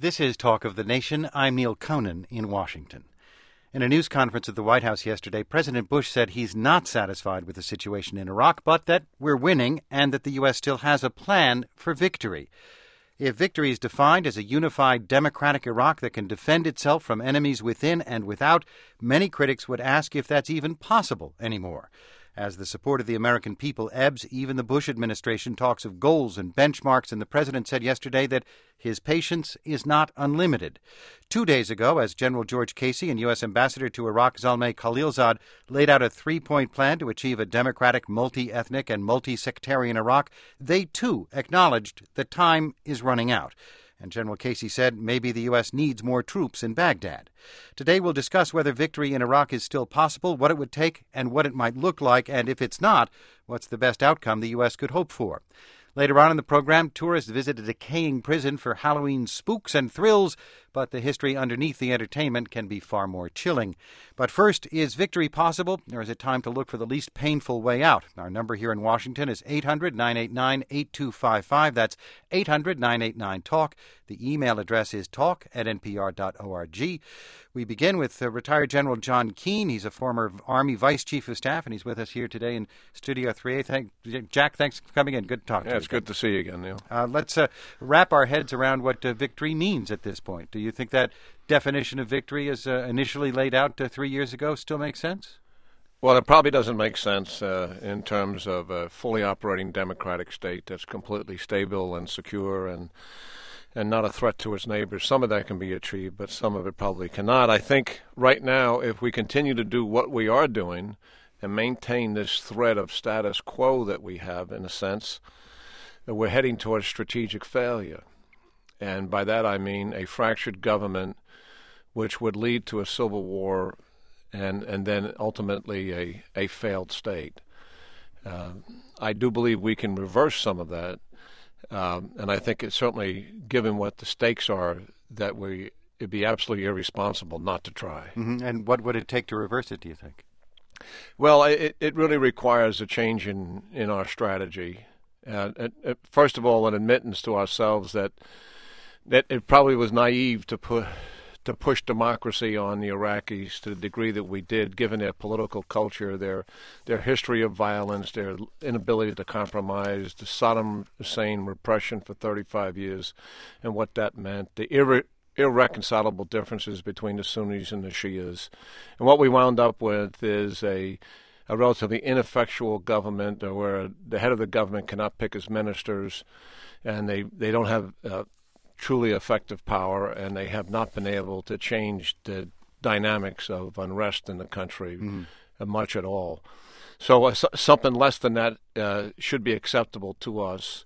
This is Talk of the Nation. I'm Neil Conan in Washington. In a news conference at the White House yesterday, President Bush said he's not satisfied with the situation in Iraq, but that we're winning and that the U.S. still has a plan for victory. If victory is defined as a unified democratic Iraq that can defend itself from enemies within and without, many critics would ask if that's even possible anymore. As the support of the American people ebbs, even the Bush administration talks of goals and benchmarks, and the president said yesterday that his patience is not unlimited. 2 days ago, as General George Casey and U.S. Ambassador to Iraq Zalmay Khalilzad laid out a three-point plan to achieve a democratic, multi-ethnic, and multi-sectarian Iraq, they too acknowledged that time is running out. And General Casey said maybe the U.S. needs more troops in Baghdad. Today we'll discuss whether victory in Iraq is still possible, what it would take, and what it might look like, and if it's not, what's the best outcome the U.S. could hope for. Later on in the program, tourists visit a decaying prison for Halloween spooks and thrills, but the history underneath the entertainment can be far more chilling. But first, is victory possible, or is it time to look for the least painful way out? Our number here in Washington is 800-989-8255. That's 800-989-TALK. The email address is talk@npr.org. We begin with retired General John Keane. He's a former Army Vice Chief of Staff, and he's with us here today in Studio 3A. Jack, thanks for coming in. Good to talk to you. It's good to see you again, Neil. Let's wrap our heads around what victory means at this point. Do you think that definition of victory as initially laid out 3 years ago still makes sense? Well, it probably doesn't make sense in terms of a fully operating democratic state that's completely stable and secure and not a threat to its neighbors. Some of that can be achieved, but some of it probably cannot. I think right now, if we continue to do what we are doing and maintain this thread of status quo that we have, in a sense, we're heading towards strategic failure. And by that I mean a fractured government which would lead to a civil war and then ultimately a failed state. I do believe we can reverse some of that. And I think it's certainly, given what the stakes are, that it'd be absolutely irresponsible not to try. Mm-hmm. And what would it take to reverse it, do you think? Well, it really requires a change in our strategy. First of all, an admittance to ourselves that it probably was naive to push democracy on the Iraqis to the degree that we did, given their political culture, their history of violence, their inability to compromise, the Saddam Hussein repression for 35 years, and what that meant, the irreconcilable differences between the Sunnis and the Shias. And what we wound up with is a relatively ineffectual government where the head of the government cannot pick his ministers, and they don't have truly effective power, and they have not been able to change the dynamics of unrest in the country much at all. So something less than that should be acceptable to us.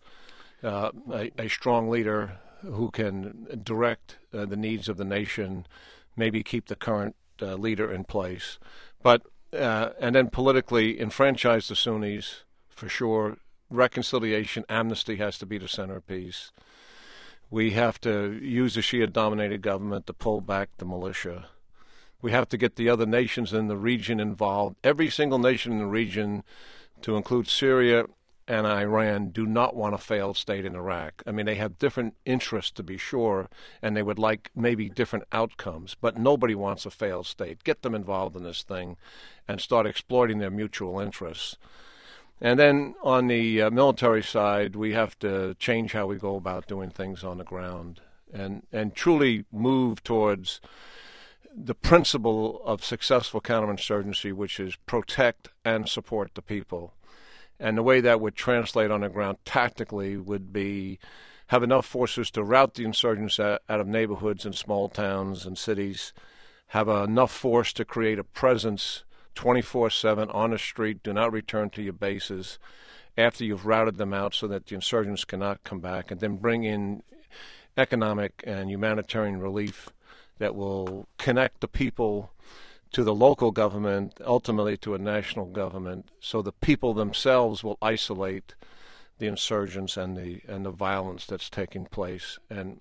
A strong leader who can direct the needs of the nation, maybe keep the current leader in place, but and then politically enfranchise the Sunnis for sure. Reconciliation, amnesty has to be the centerpiece. We have to use a Shia-dominated government to pull back the militia. We have to get the other nations in the region involved. Every single nation in the region, to include Syria and Iran, do not want a failed state in Iraq. I mean, they have different interests, to be sure, and they would like maybe different outcomes, but nobody wants a failed state. Get them involved in this thing and start exploiting their mutual interests. And then on the military side, we have to change how we go about doing things on the ground and truly move towards the principle of successful counterinsurgency, which is protect and support the people. And the way that would translate on the ground tactically would be have enough forces to rout the insurgents out of neighborhoods and small towns and cities, have enough force to create a presence 24/7 on the street. Do not return to your bases after you've routed them out so that the insurgents cannot come back, and then bring in economic and humanitarian relief that will connect the people to the local government, ultimately to a national government, so the people themselves will isolate the insurgents and the violence that's taking place and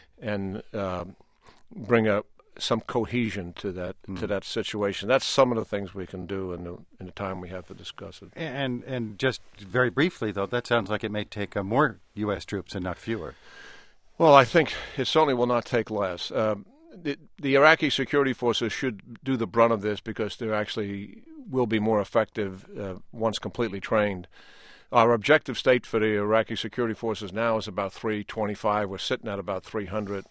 bring up some cohesion to that situation. That's some of the things we can do in the time we have to discuss it. And just very briefly, though, that sounds like it may take more U.S. troops and not fewer. Well, I think it certainly will not take less. The Iraqi security forces should do the brunt of this because they actually will be more effective once completely trained. Our objective state for the Iraqi security forces now is about 325. We're sitting at about 300.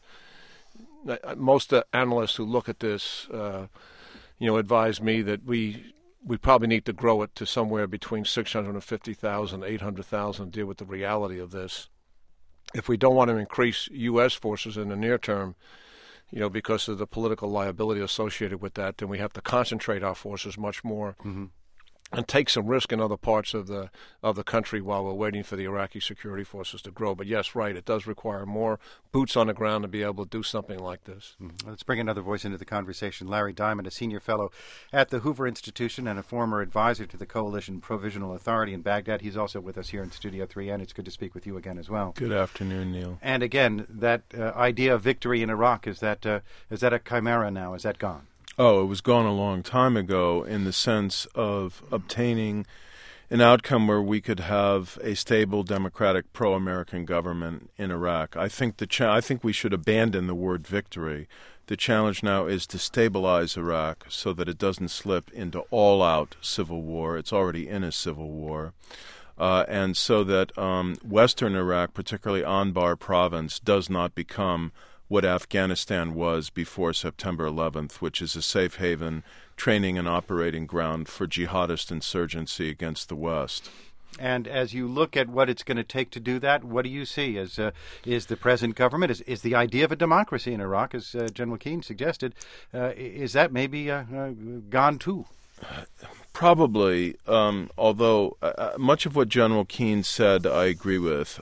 Most analysts who look at this, advise me that we probably need to grow it to somewhere between 650,000, 800,000 to deal with the reality of this. If we don't want to increase U.S. forces in the near term, because of the political liability associated with that, then we have to concentrate our forces much more and take some risk in other parts of the country while we're waiting for the Iraqi security forces to grow. But yes, right, it does require more boots on the ground to be able to do something like this. Let's bring another voice into the conversation. Larry Diamond, a senior fellow at the Hoover Institution and a former advisor to the Coalition Provisional Authority in Baghdad. He's also with us here in Studio 3, and it's good to speak with you again as well. Good afternoon, Neil. And again, that idea of victory in Iraq, is that a chimera now? Is that gone? Oh, it was gone a long time ago in the sense of obtaining an outcome where we could have a stable, democratic, pro-American government in Iraq. I think I think we should abandon the word victory. The challenge now is to stabilize Iraq so that it doesn't slip into all-out civil war. It's already in a civil war. And so that western Iraq, particularly Anbar province, does not become what Afghanistan was before September 11th, which is a safe haven, training and operating ground for jihadist insurgency against the West. And as you look at what it's going to take to do that, what do you see? Is the present government, is the idea of a democracy in Iraq, as General Keane suggested, is that maybe gone too? Probably, although much of what General Keane said I agree with.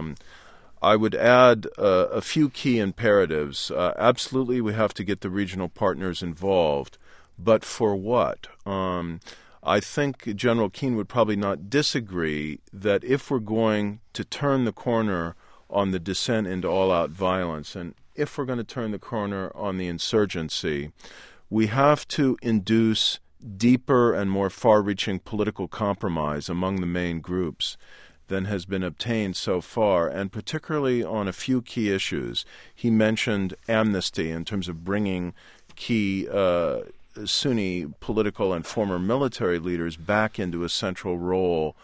I would add a few key imperatives. Absolutely, we have to get the regional partners involved, but for what? I think General Keane would probably not disagree that if we're going to turn the corner on the descent into all-out violence, and if we're going to turn the corner on the insurgency, we have to induce deeper and more far-reaching political compromise among the main groups than has been obtained so far, and particularly on a few key issues. He mentioned amnesty in terms of bringing key Sunni political and former military leaders back into a central role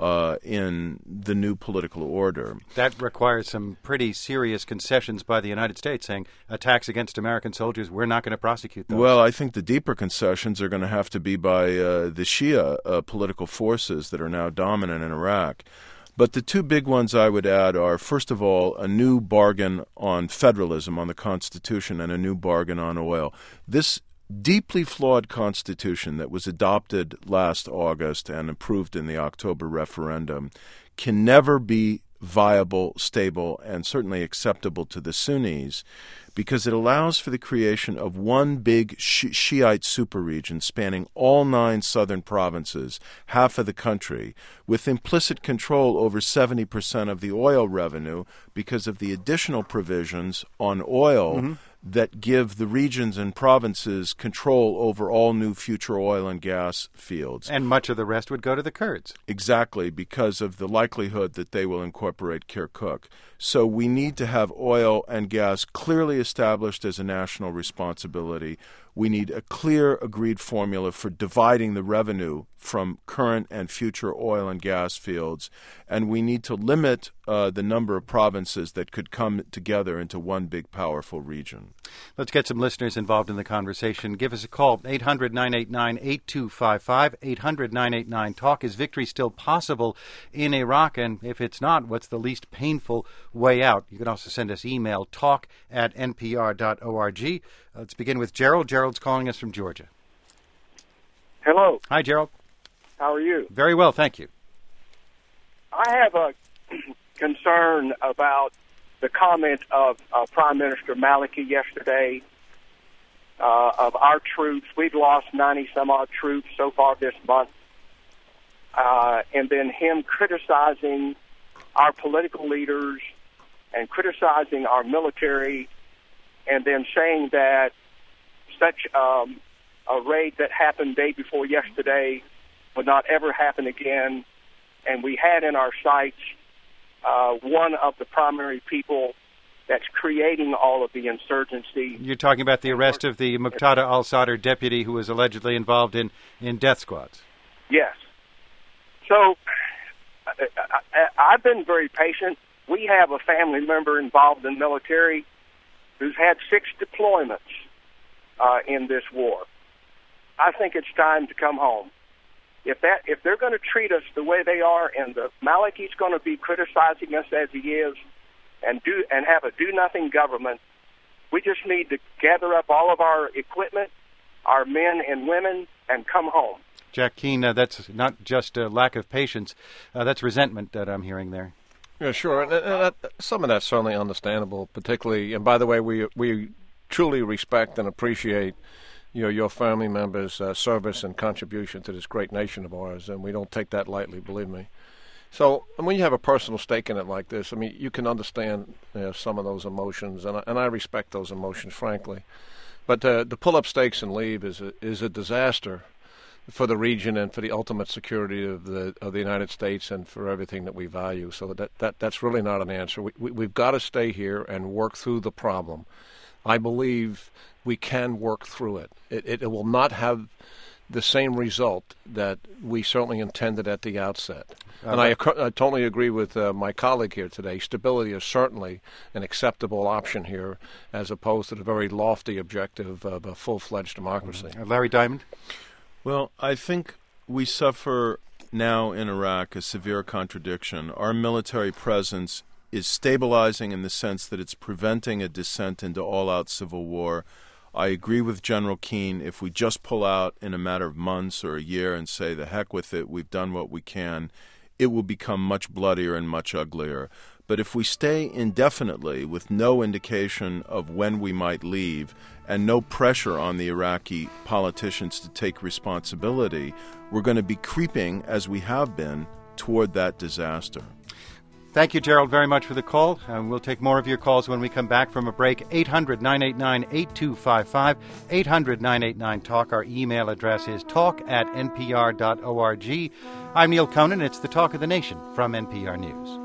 in the new political order. That requires some pretty serious concessions by the United States, saying attacks against American soldiers, we're not going to prosecute those. Well, I think the deeper concessions are going to have to be by the Shia political forces that are now dominant in Iraq. But the two big ones I would add are, first of all, a new bargain on federalism, on the Constitution, and a new bargain on oil. This deeply flawed Constitution that was adopted last August and approved in the October referendum can never be viable, stable, and certainly acceptable to the Sunnis because it allows for the creation of one big Shiite superregion spanning all 9 southern provinces, half of the country, with implicit control over 70% of the oil revenue because of the additional provisions on oil that give the regions and provinces control over all new future oil and gas fields. And much of the rest would go to the Kurds. Exactly, because of the likelihood that they will incorporate Kirkuk. So we need to have oil and gas clearly established as a national responsibility. We need a clear, agreed formula for dividing the revenue from current and future oil and gas fields. And we need to limit the number of provinces that could come together into one big, powerful region. Let's get some listeners involved in the conversation. Give us a call, 800-989-8255, 800-989-TALK. Is victory still possible in Iraq? And if it's not, what's the least painful way out? You can also send us email, talk@npr.org. Let's begin with Gerald. Gerald's calling us from Georgia. Hello. Hi, Gerald. How are you? Very well, thank you. I have a concern about the comment of Prime Minister Maliki yesterday of our troops. We've lost 90-some-odd troops so far this month. And then him criticizing our political leaders and criticizing our military, and then saying that such a raid that happened day before yesterday would not ever happen again. And we had in our sights one of the primary people that's creating all of the insurgency. You're talking about the arrest of the Muqtada al-Sadr deputy who was allegedly involved in death squads. Yes. So I've been very patient. We have a family member involved in the military who's had 6 deployments in this war. I think it's time to come home. If they're going to treat us the way they are, and the Maliki's going to be criticizing us as he is, and have a do-nothing government, we just need to gather up all of our equipment, our men and women, and come home. Jack Keane, that's not just a lack of patience, that's resentment that I'm hearing there. Yeah, sure. And some of that's certainly understandable, particularly, and by the way, we truly respect and appreciate your family members' service and contribution to this great nation of ours, and we don't take that lightly, believe me. So when you have a personal stake in it like this, I mean, you can understand some of those emotions, and I respect those emotions, frankly. But to pull up stakes and leave is a disaster for the region and for the ultimate security of the United States and for everything that we value. So that's really not an answer. We've got to stay here and work through the problem. I believe we can work through it. It will not have the same result that we certainly intended at the outset. And I totally agree with my colleague here today. Stability is certainly an acceptable option here as opposed to the very lofty objective of a full-fledged democracy. Larry Diamond? Well, I think we suffer now in Iraq a severe contradiction. Our military presence is stabilizing in the sense that it's preventing a descent into all-out civil war. I agree with General Keane. If we just pull out in a matter of months or a year and say, the heck with it, we've done what we can, it will become much bloodier and much uglier. But if we stay indefinitely with no indication of when we might leave and no pressure on the Iraqi politicians to take responsibility, we're going to be creeping, as we have been, toward that disaster. Thank you, Gerald, very much for the call. We'll take more of your calls when we come back from a break. 800-989-8255, 800-989-TALK. Our email address is talk@npr.org. I'm Neil Conan. It's the Talk of the Nation from NPR News.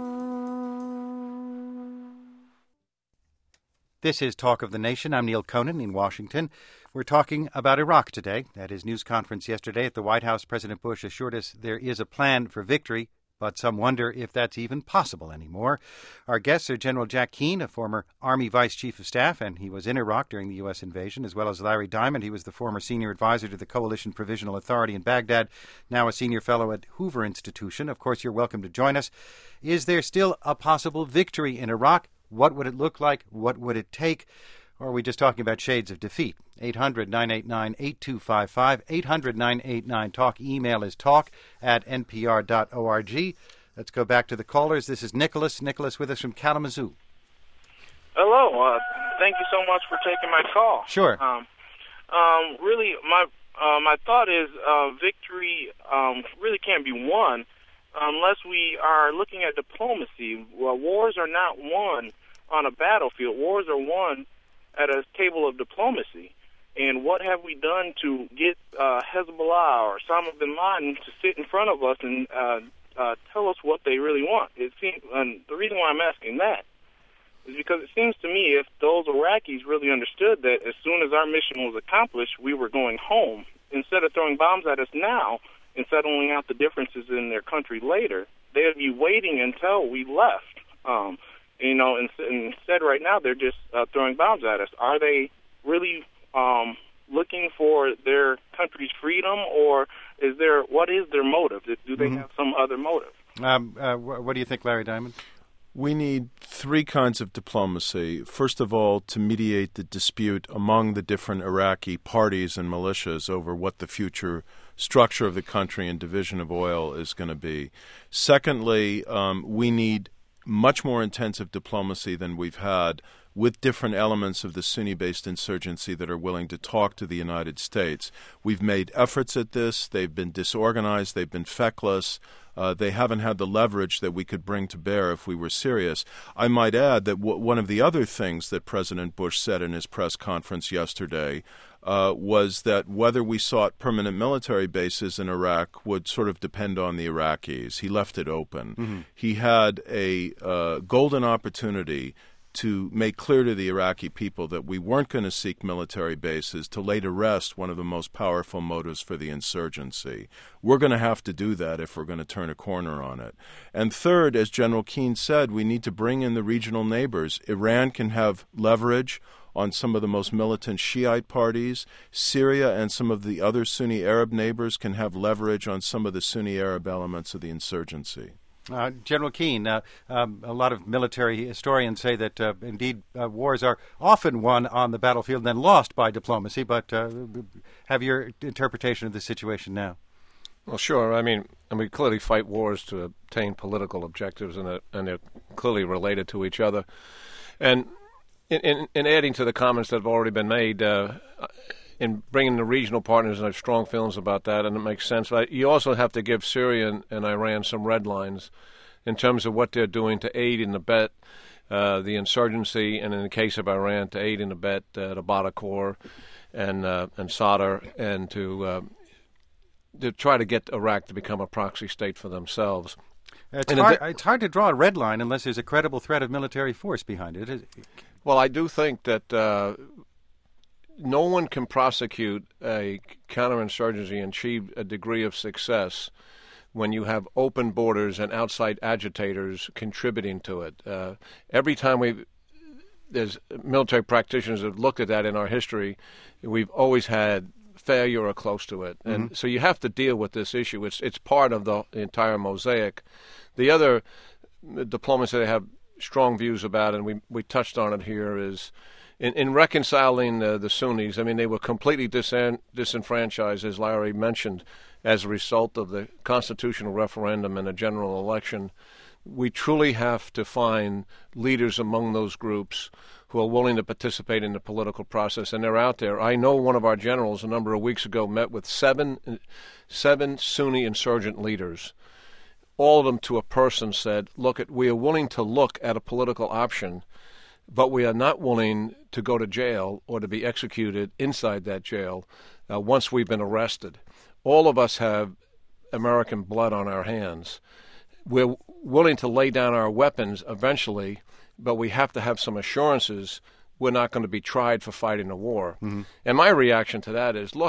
This is Talk of the Nation. I'm Neil Conan in Washington. We're talking about Iraq today. At his news conference yesterday at the White House, President Bush assured us there is a plan for victory, but some wonder if that's even possible anymore. Our guests are General Jack Keane, a former Army Vice Chief of Staff, and he was in Iraq during the U.S. invasion, as well as Larry Diamond. He was the former senior advisor to the Coalition Provisional Authority in Baghdad, now a senior fellow at Hoover Institution. Of course, you're welcome to join us. Is there still a possible victory in Iraq? What would it look like? What would it take? Or are we just talking about shades of defeat? 800-989-8255, 800-989-TALK. Email is talk@npr.org. Let's go back to the callers. This is Nicholas. Nicholas with us from Kalamazoo. Hello. Thank you so much for taking my call. Sure. Really, my thought is victory really can't be won unless we are looking at diplomacy. Well, wars are not won on a battlefield. Wars are won at a table of diplomacy. And what have we done to get Hezbollah or Osama bin Laden to sit in front of us and tell us what they really want? And the reason why I'm asking that is because it seems to me if those Iraqis really understood that as soon as our mission was accomplished, we were going home, instead of throwing bombs at us now and settling out the differences in their country later, they would be waiting until we left. Instead right now they're just throwing bombs at us. Are they really looking for their country's freedom, or what is their motive? Do they have some other motive? What do you think, Larry Diamond? We need three kinds of diplomacy. First of all, to mediate the dispute among the different Iraqi parties and militias over what the future structure of the country and division of oil is going to be. Secondly, we need much more intensive diplomacy than we've had with different elements of the Sunni-based insurgency that are willing to talk to the United States. We've made efforts at this. They've been disorganized. They've been feckless. They haven't had the leverage that we could bring to bear if we were serious. I might add that one of the other things that President Bush said in his press conference yesterday was that whether we sought permanent military bases in Iraq would sort of depend on the Iraqis. He left it open. Mm-hmm. He had a golden opportunity to make clear to the Iraqi people that we weren't going to seek military bases to lay to rest one of the most powerful motives for the insurgency. We're going to have to do that if we're going to turn a corner on it. And third, as General Keane said, we need to bring in the regional neighbors. Iran can have leverage on some of the most militant Shiite parties. Syria and some of the other Sunni Arab neighbors can have leverage on some of the Sunni Arab elements of the insurgency. General Keane, a lot of military historians say that indeed wars are often won on the battlefield and then lost by diplomacy, but have your interpretation of the situation now? Well, sure. I mean, and we clearly fight wars to obtain political objectives, and they're clearly related to each other. And in adding to the comments that have already been made, in bringing the regional partners, and I have strong feelings about that, and it makes sense. But you also have to give Syria and Iran some red lines in terms of what they're doing to aid and abet the insurgency, and in the case of Iran, to aid and abet the Badr Corps and Sadr, and to try to get Iraq to become a proxy state for themselves. It's hard to draw a red line unless there's a credible threat of military force behind it. Well, I do think that no one can prosecute a counterinsurgency and achieve a degree of success when you have open borders and outside agitators contributing to it. Every time there's military practitioners have looked at that in our history, we've always had failure or close to it. And so you have to deal with this issue. It's part of the entire mosaic. The other diplomacy they have strong views about, and we touched on it here, is in reconciling the Sunnis. I mean, they were completely disenfranchised, as Larry mentioned, as a result of the constitutional referendum and a general election. We truly have to find leaders among those groups who are willing to participate in the political process, and they're out there. I know one of our generals a number of weeks ago met with seven Sunni insurgent leaders. All of them to a person said, we are willing to look at a political option, but we are not willing to go to jail or to be executed inside that jail once we've been arrested. All of us have American blood on our hands. We're willing to lay down our weapons eventually, but we have to have some assurances we're not going to be tried for fighting a war. Mm-hmm. And my reaction to that is,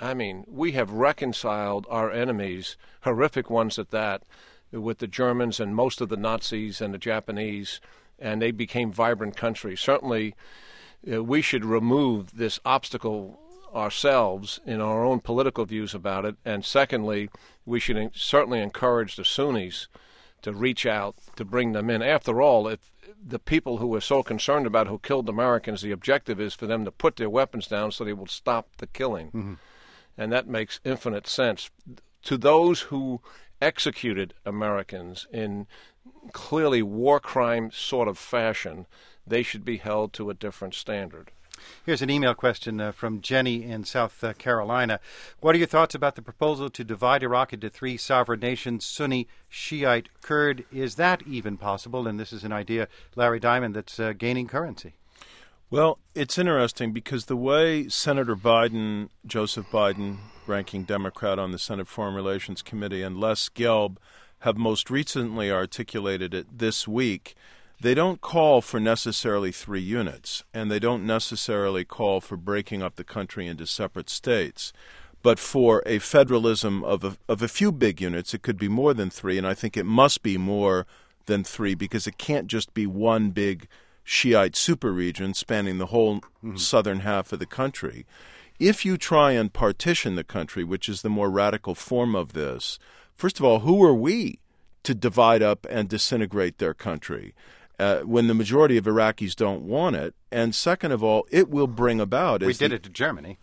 we have reconciled our enemies, horrific ones at that, with the Germans and most of the Nazis and the Japanese, and they became vibrant countries. Certainly, we should remove this obstacle ourselves in our own political views about it. And secondly, we should certainly encourage the Sunnis to reach out, to bring them in. After all, if the people who are so concerned about who killed Americans, the objective is for them to put their weapons down so they will stop the killing. Mm-hmm. And that makes infinite sense. To those who executed Americans in clearly war crime sort of fashion, they should be held to a different standard. Here's an email question from Jenny in South Carolina. What are your thoughts about the proposal to divide Iraq into three sovereign nations, Sunni, Shiite, Kurd? Is that even possible? And this is an idea, Larry Diamond, that's gaining currency. Well, it's interesting because the way Senator Biden, Joseph Biden, ranking Democrat on the Senate Foreign Relations Committee, and Les Gelb have most recently articulated it this week, they don't call for necessarily three units, and they don't necessarily call for breaking up the country into separate states, but for a federalism of a few big units. It could be more than three, and I think it must be more than three because it can't just be one big Shiite super region spanning the whole southern half of the country. If you try and partition the country, which is the more radical form of this, first of all, who are we to divide up and disintegrate their country when the majority of Iraqis don't want it? And second of all, it will bring about... We did it to Germany.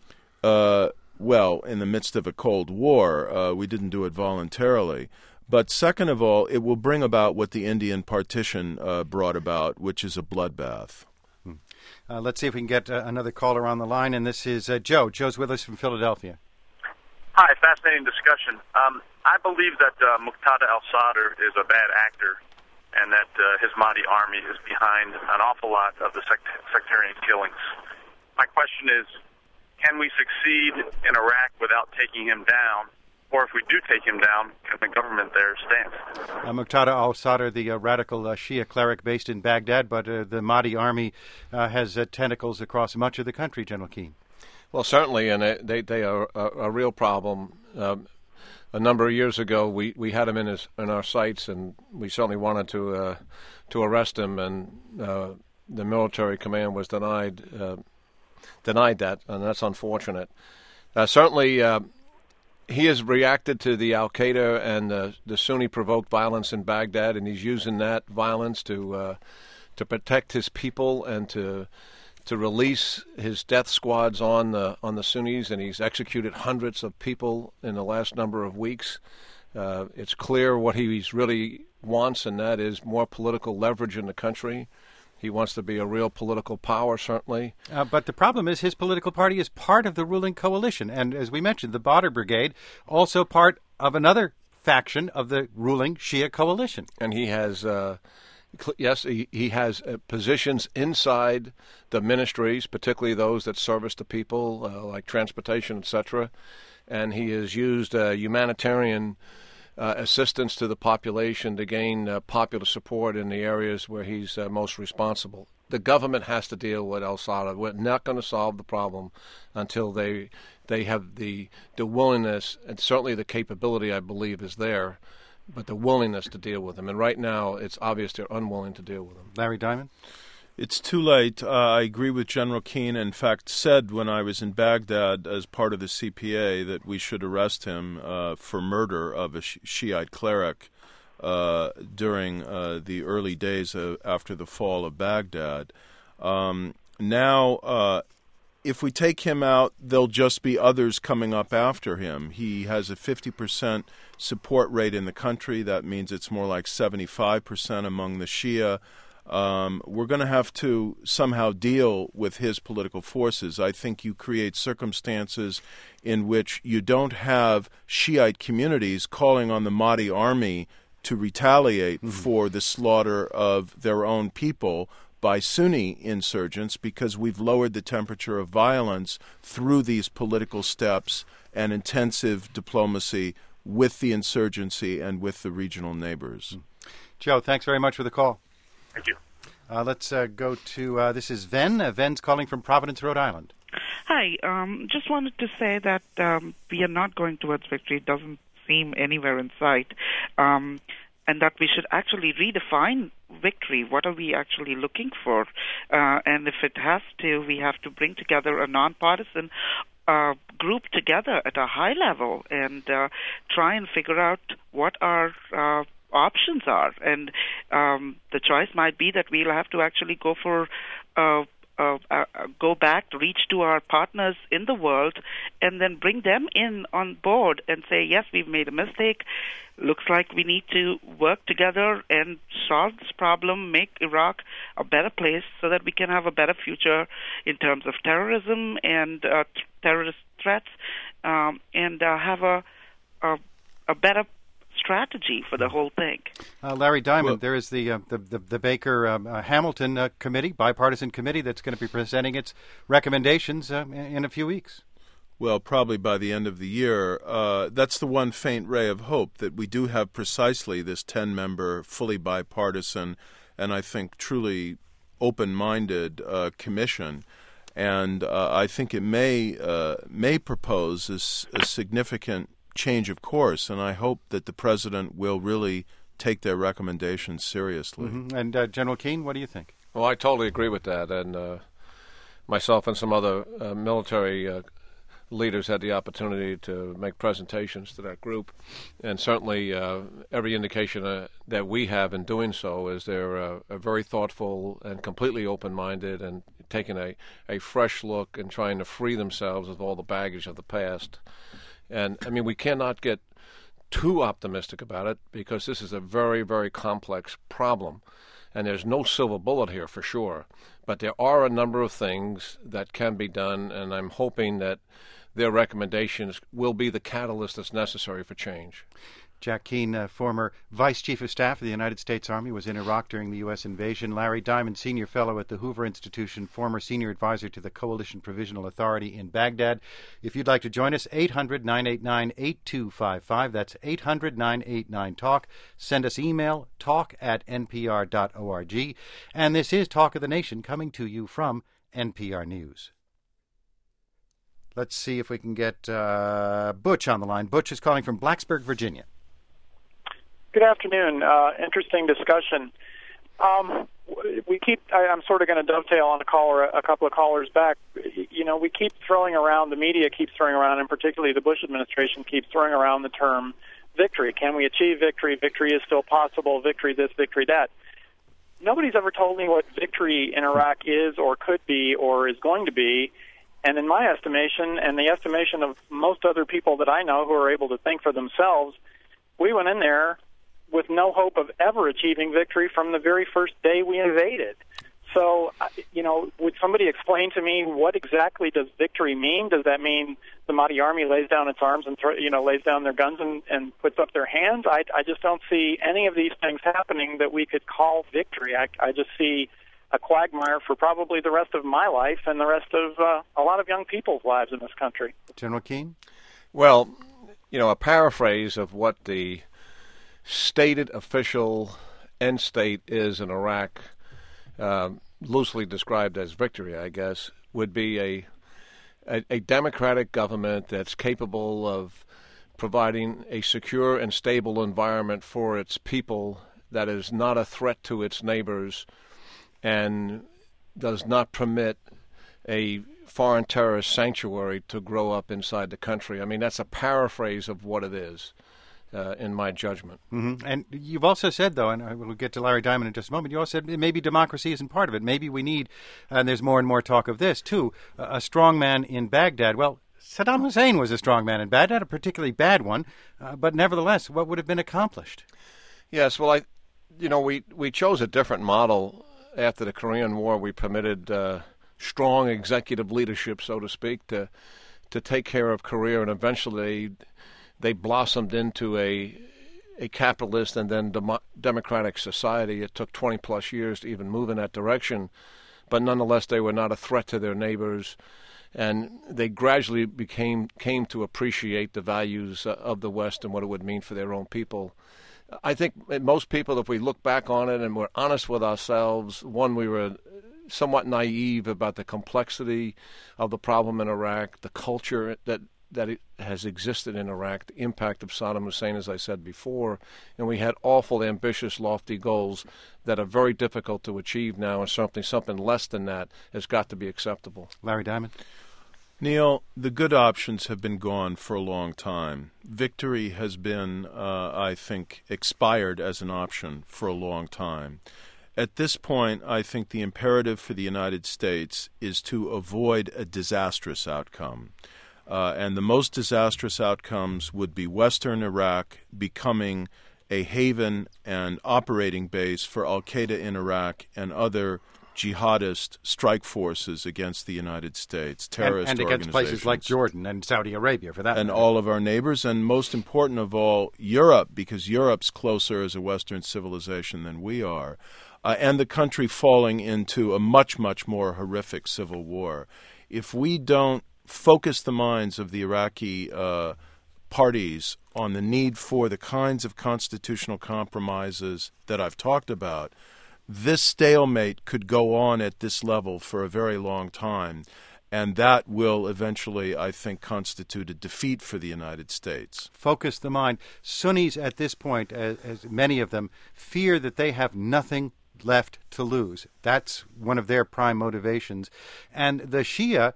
Well, in the midst of a Cold War, we didn't do it voluntarily. But second of all, it will bring about what the Indian partition brought about, which is a bloodbath. Let's see if we can get another caller on the line, and this is Joe. Joe's with us from Philadelphia. Hi, fascinating discussion. I believe that Muqtada al-Sadr is a bad actor and that his Mahdi army is behind an awful lot of the sectarian killings. My question is, can we succeed in Iraq without taking him down? or if we do take him down, can the government there stand? Muqtada al-Sadr, the radical Shia cleric based in Baghdad, but the Mahdi army has tentacles across much of the country, General Keane. Well, certainly, and they are a real problem. A number of years ago, we had him in our sights, and we certainly wanted to arrest him, and the military command was denied that, and that's unfortunate. Certainly, he has reacted to the Al-Qaeda and the Sunni-provoked violence in Baghdad, and he's using that violence to protect his people and to release his death squads on the Sunnis, and he's executed hundreds of people in the last number of weeks. It's clear what he really wants, and that is more political leverage in the country. He wants to be a real political power, certainly. But the problem is his political party is part of the ruling coalition. And as we mentioned, the Badr Brigade, also part of another faction of the ruling Shia coalition. And he has, he has positions inside the ministries, particularly those that service the people, like transportation, etc. And he has used humanitarian assistance to the population to gain popular support in the areas where he's most responsible. The government has to deal with al-Sadr. We're not going to solve the problem until they have the willingness, and certainly the capability, I believe, is there, but the willingness to deal with him. And right now, it's obvious they're unwilling to deal with him. Larry Diamond? It's too late. I agree with General Keane. In fact, said when I was in Baghdad as part of the CPA that we should arrest him for murder of a Shiite cleric during the early days after the fall of Baghdad. Now, if we take him out, there'll just be others coming up after him. He has a 50% support rate in the country. That means it's more like 75% among the Shia. We're going to have to somehow deal with his political forces. I think you create circumstances in which you don't have Shiite communities calling on the Mahdi army to retaliate for the slaughter of their own people by Sunni insurgents, because we've lowered the temperature of violence through these political steps and intensive diplomacy with the insurgency and with the regional neighbors. Joe, thanks very much for the call. Thank you. Let's go to, this is Ven. Ven's calling from Providence, Rhode Island. Hi. Just wanted to say that we are not going towards victory. It doesn't seem anywhere in sight. And that we should actually redefine victory. What are we actually looking for? And if it has to, we have to bring together a nonpartisan group together at a high level and try and figure out what our options are. And the choice might be that we'll have to actually go for go back, reach to our partners in the world, and then bring them in on board and say, yes, we've made a mistake. Looks like we need to work together and solve this problem, make Iraq a better place so that we can have a better future in terms of terrorism and terrorist threats, and have a better strategy for the whole thing. Larry Diamond, there is the Baker Hamilton committee, bipartisan committee, that's going to be presenting its recommendations in a few weeks. Well, probably by the end of the year. That's the one faint ray of hope, that we do have precisely this 10-member, fully bipartisan, and I think truly open-minded commission. And I think it may propose a significant change of course, and I hope that the president will really take their recommendations seriously. Mm-hmm. And General Keane, what do you think? Well, I totally agree with that, and myself and some other military leaders had the opportunity to make presentations to that group, and certainly every indication that we have in doing so is they're very thoughtful and completely open-minded and taking a fresh look and trying to free themselves of all the baggage of the past. And, I mean, we cannot get too optimistic about it because this is a very, very complex problem. And there's no silver bullet here for sure. But there are a number of things that can be done, and I'm hoping that their recommendations will be the catalyst that's necessary for change. Jack Keane, former Vice Chief of Staff of the United States Army, was in Iraq during the U.S. invasion. Larry Diamond, Senior Fellow at the Hoover Institution, former Senior Advisor to the Coalition Provisional Authority in Baghdad. If you'd like to join us, 800-989-8255. That's 800-989-TALK. Send us email, talk@npr.org. And this is Talk of the Nation, coming to you from NPR News. Let's see if we can get Butch on the line. Butch is calling from Blacksburg, Virginia. Good afternoon. Interesting discussion. I'm sort of going to dovetail on a couple of callers back. You know, we keep throwing around, the media keeps throwing around, and particularly the Bush administration keeps throwing around the term victory. Can we achieve victory? Victory is still possible. Victory this, victory that. Nobody's ever told me what victory in Iraq is or could be or is going to be. And in my estimation, and the estimation of most other people that I know who are able to think for themselves, we went in there with no hope of ever achieving victory from the very first day we invaded. So, you know, would somebody explain to me what exactly does victory mean? Does that mean the Mahdi army lays down its arms and lays down their guns and puts up their hands? I just don't see any of these things happening that we could call victory. I just see a quagmire for probably the rest of my life and the rest of a lot of young people's lives in this country. General Keane? Well, you know, a paraphrase of what the stated official end state is in Iraq, loosely described as victory, I guess, would be a democratic government that's capable of providing a secure and stable environment for its people that is not a threat to its neighbors and does not permit a foreign terrorist sanctuary to grow up inside the country. I mean, that's a paraphrase of what it is, in my judgment. Mm-hmm. And you've also said, though, and I will get to Larry Diamond in just a moment, you also said maybe democracy isn't part of it. Maybe we need, and there's more and more talk of this, too, a strong man in Baghdad. Well, Saddam Hussein was a strong man in Baghdad, a particularly bad one, but nevertheless, what would have been accomplished? Yes, well, we chose a different model. After the Korean War, we permitted strong executive leadership, so to speak, to take care of Korea, and eventually they blossomed into a capitalist and then democratic society. It took 20-plus years to even move in that direction, but nonetheless they were not a threat to their neighbors, and they gradually came to appreciate the values of the West and what it would mean for their own people. I think most people, if we look back on it and we're honest with ourselves, one, we were somewhat naive about the complexity of the problem in Iraq, the culture that it has existed in Iraq, the impact of Saddam Hussein, as I said before, and we had awful, ambitious, lofty goals that are very difficult to achieve now, and something less than that has got to be acceptable. Larry Diamond? Neil, the good options have been gone for a long time. Victory has been, I think, expired as an option for a long time. At this point, I think the imperative for the United States is to avoid a disastrous outcome. And the most disastrous outcomes would be Western Iraq becoming a haven and operating base for al-Qaeda in Iraq and other jihadist strike forces against the United States, terrorist and against places like Jordan and Saudi Arabia, for that and matter. All of our neighbors, and most important of all, Europe, because Europe's closer as a Western civilization than we are, and the country falling into a much, much more horrific civil war. If we don't focus the minds of the Iraqi parties on the need for the kinds of constitutional compromises that I've talked about, this stalemate could go on at this level for a very long time, and that will eventually, I think, constitute a defeat for the United States. Focus the mind. Sunnis at this point, as many of them, fear that they have nothing left to lose. That's one of their prime motivations. And the Shia,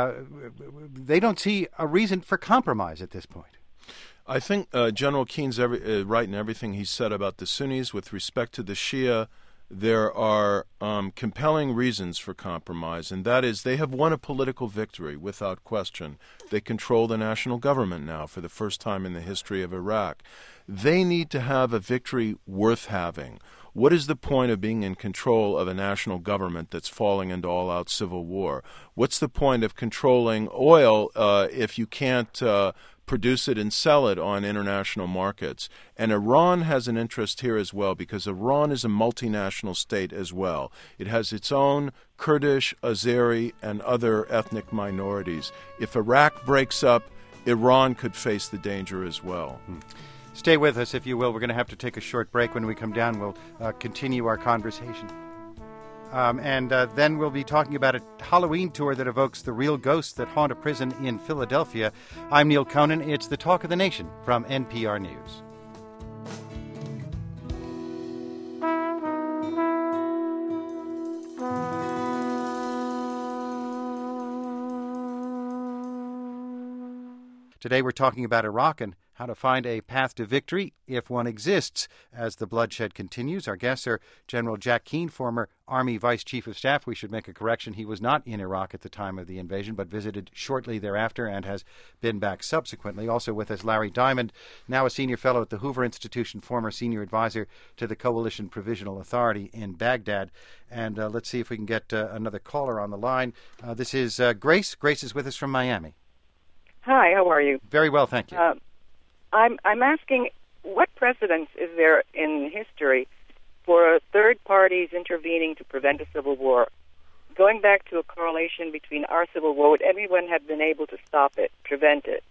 they don't see a reason for compromise at this point. I think General Keene's right in everything he said about the Sunnis. With respect to the Shia, there are compelling reasons for compromise, and that is they have won a political victory without question. They control the national government now for the first time in the history of Iraq. They need to have a victory worth having. What is the point of being in control of a national government that's falling into all-out civil war? What's the point of controlling oil if you can't produce it and sell it on international markets. And Iran has an interest here as well, because Iran is a multinational state as well. It has its own Kurdish, Azeri, and other ethnic minorities. If Iraq breaks up, Iran could face the danger as well. Stay with us, if you will. We're going to have to take a short break. When we come down, we'll continue our conversation. And then we'll be talking about a Halloween tour that evokes the real ghosts that haunt a prison in Philadelphia. I'm Neil Conan. It's the Talk of the Nation from NPR News. Today we're talking about Iraq and how to find a path to victory, if one exists, as the bloodshed continues. Our guests are General Jack Keane, former Army Vice Chief of Staff. We should make a correction. He was not in Iraq at the time of the invasion, but visited shortly thereafter and has been back subsequently. Also with us, Larry Diamond, now a senior fellow at the Hoover Institution, former senior advisor to the Coalition Provisional Authority in Baghdad. And let's see if we can get another caller on the line. This is Grace. Grace is with us from Miami. Hi, how are you? Very well, thank you. I'm asking, what precedence is there in history for third parties intervening to prevent a civil war? Going back to a correlation between our civil war, would anyone have been able to stop it, prevent it?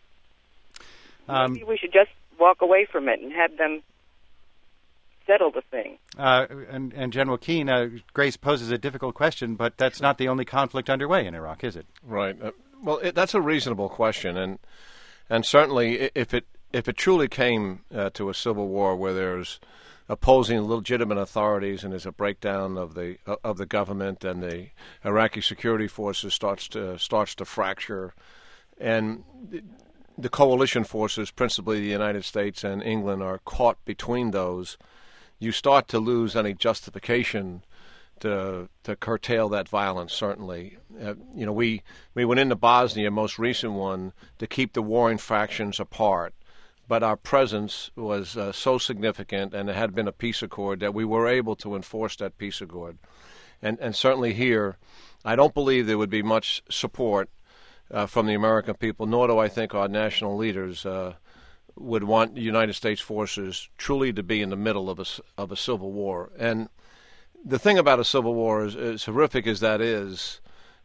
Maybe we should just walk away from it and have them settle the thing. And General Keane, Grace poses a difficult question, but that's not the only conflict underway in Iraq, is it? Right. Well, that's a reasonable question, and certainly if it truly came to a civil war where there's opposing legitimate authorities and there's a breakdown of the government and the Iraqi security forces starts to fracture, and the coalition forces, principally the United States and England, are caught between those, you start to lose any justification to curtail that violence, certainly. We went into Bosnia, most recent one, to keep the warring factions apart. But our presence was so significant, and there had been a peace accord, that we were able to enforce that peace accord. And certainly here, I don't believe there would be much support from the American people, nor do I think our national leaders would want the United States forces truly to be in the middle of a civil war. And the thing about a civil war, as horrific as that is,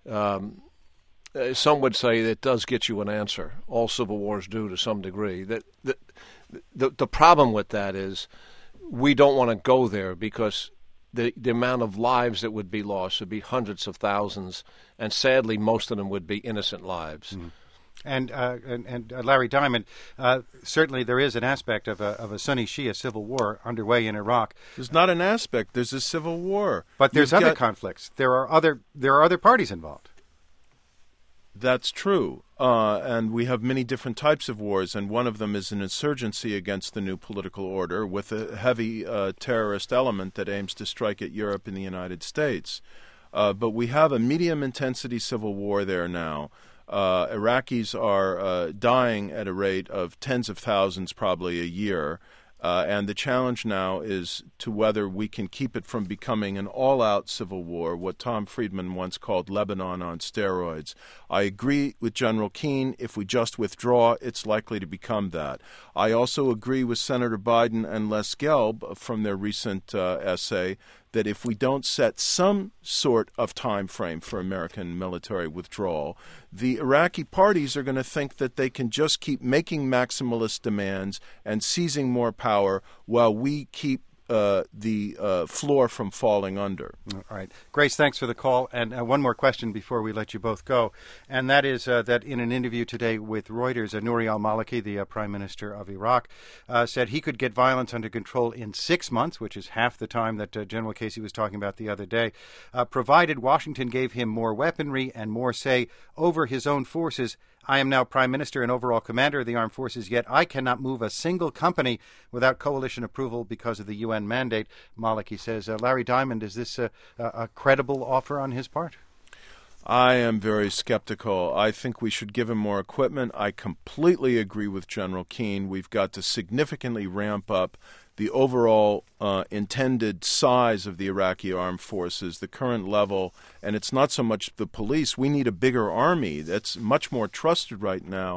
some would say that it does get you an answer. All civil wars do to some degree. The problem with that is we don't want to go there, because the amount of lives that would be lost would be hundreds of thousands, and sadly most of them would be innocent lives. Mm-hmm. And Larry Diamond, certainly there is an aspect of a Sunni-Shia civil war underway in Iraq. There's not an aspect. There's a civil war. But there's other conflicts. There are other parties involved. That's true. And we have many different types of wars, and one of them is an insurgency against the new political order with a heavy terrorist element that aims to strike at Europe and the United States. But we have a medium-intensity civil war there now. Iraqis are dying at a rate of tens of thousands probably a year, and the challenge now is to whether we can keep it from becoming an all-out civil war, what Tom Friedman once called Lebanon on steroids. I agree with General Keane. If we just withdraw, it's likely to become that. I also agree with Senator Biden and Les Gelb from their recent essay that if we don't set some sort of time frame for American military withdrawal, the Iraqi parties are going to think that they can just keep making maximalist demands and seizing more power while we keep the floor from falling under. All right. Grace, thanks for the call. And one more question before we let you both go. And that is that in an interview today with Reuters, Nouri al-Maliki, the Prime Minister of Iraq, said he could get violence under control in 6 months, which is half the time that General Casey was talking about the other day, provided Washington gave him more weaponry and more say over his own forces. I am now Prime Minister and overall commander of the armed forces, yet I cannot move a single company without coalition approval because of the UN mandate, Maliki says. Larry Diamond, is this a credible offer on his part? I am very skeptical. I think we should give him more equipment. I completely agree with General Keane. We've got to significantly ramp up the overall intended size of the Iraqi armed forces, the current level, and it's not so much the police. We need a bigger army that's much more trusted right now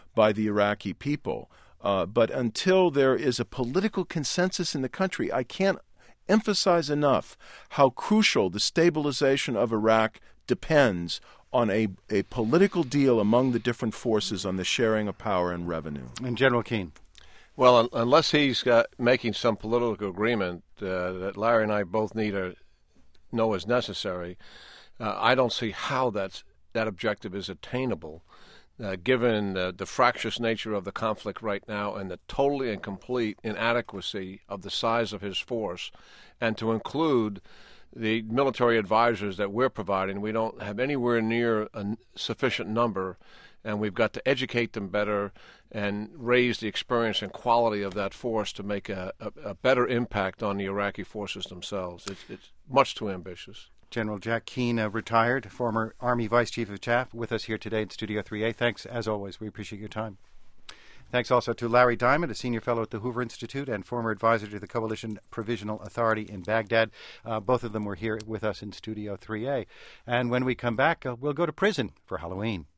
by the Iraqi people. But until there is a political consensus in the country, I can't emphasize enough how crucial the stabilization of Iraq depends on a political deal among the different forces on the sharing of power and revenue. And General Keane. Well, unless he's making some political agreement that Larry and I both know is necessary, I don't see how that objective is attainable, given the fractious nature of the conflict right now and the totally and complete inadequacy of the size of his force, and to include the military advisors that we're providing. We don't have anywhere near a sufficient number, and we've got to educate them better and raise the experience and quality of that force to make a better impact on the Iraqi forces themselves. It's much too ambitious. General Jack Keane, retired, former Army Vice Chief of Staff, with us here today in Studio 3A. Thanks, as always. We appreciate your time. Thanks also to Larry Diamond, a senior fellow at the Hoover Institute and former advisor to the Coalition Provisional Authority in Baghdad. Both of them were here with us in Studio 3A. And when we come back, we'll go to prison for Halloween.